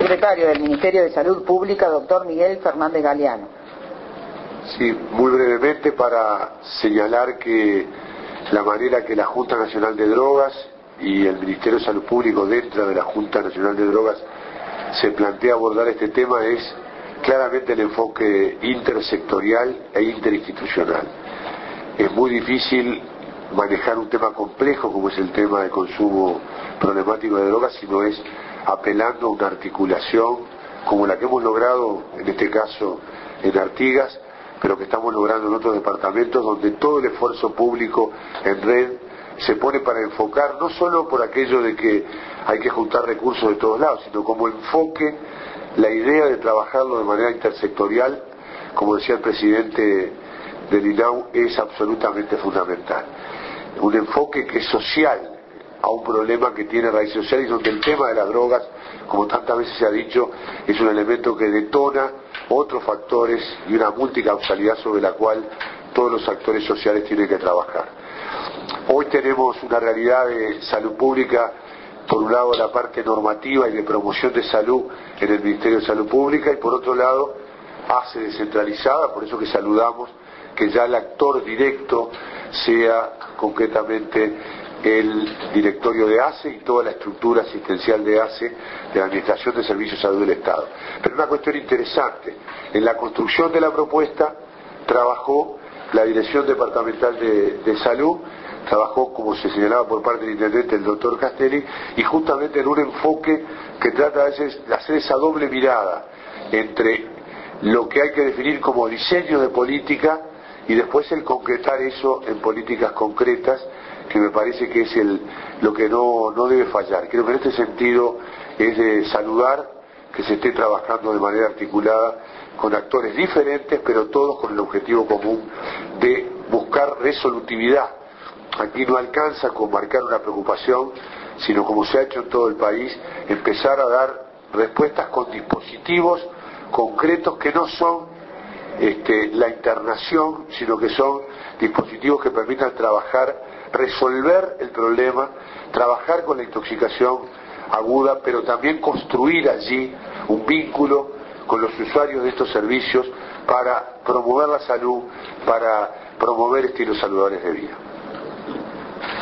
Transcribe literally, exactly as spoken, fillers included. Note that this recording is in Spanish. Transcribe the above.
Subsecretario del Ministerio de Salud Pública, doctor Miguel Fernández Galeano. Sí, muy brevemente para señalar que la manera que la Junta Nacional de Drogas y el Ministerio de Salud Pública dentro de la Junta Nacional de Drogas se plantea abordar este tema es claramente el enfoque intersectorial e interinstitucional. Es muy difícil manejar un tema complejo como es el tema de consumo problemático de drogas, sino es apelando a una articulación como la que hemos logrado en este caso en Artigas, pero que estamos logrando en otros departamentos donde todo el esfuerzo público en red se pone para enfocar, no solo por aquello de que hay que juntar recursos de todos lados, sino como enfoque la idea de trabajarlo de manera intersectorial, como decía el presidente del I N A U, es absolutamente fundamental. Un enfoque que es social a un problema que tiene raíces sociales y donde el tema de las drogas, como tantas veces se ha dicho, es un elemento que detona otros factores y una multicausalidad sobre la cual todos los actores sociales tienen que trabajar. Hoy tenemos una realidad de salud pública, por un lado la parte normativa y de promoción de salud en el Ministerio de Salud Pública y por otro lado A C E descentralizada, por eso que saludamos que ya el actor directo sea concretamente el directorio de A C E y toda la estructura asistencial de A C E, de la Administración de Servicios de Salud del Estado. Pero una cuestión interesante, en la construcción de la propuesta trabajó la Dirección Departamental de, de Salud, trabajó, como se señalaba por parte del intendente, el doctor Castelli, y justamente en un enfoque que trata a veces de hacer esa doble mirada entre lo que hay que definir como diseño de política y después el concretar eso en políticas concretas, que me parece que es el, lo que no, no debe fallar. Creo que en este sentido es de saludar que se esté trabajando de manera articulada con actores diferentes, pero todos con el objetivo común de buscar resolutividad. Aquí no alcanza con marcar una preocupación, sino como se ha hecho en todo el país, empezar a dar respuestas con dispositivos concretos que no son este, la internación, sino que son dispositivos que permitan trabajar, resolver el problema, trabajar con la intoxicación aguda, pero también construir allí un vínculo con los usuarios de estos servicios para promover la salud, para promover estilos saludables de vida.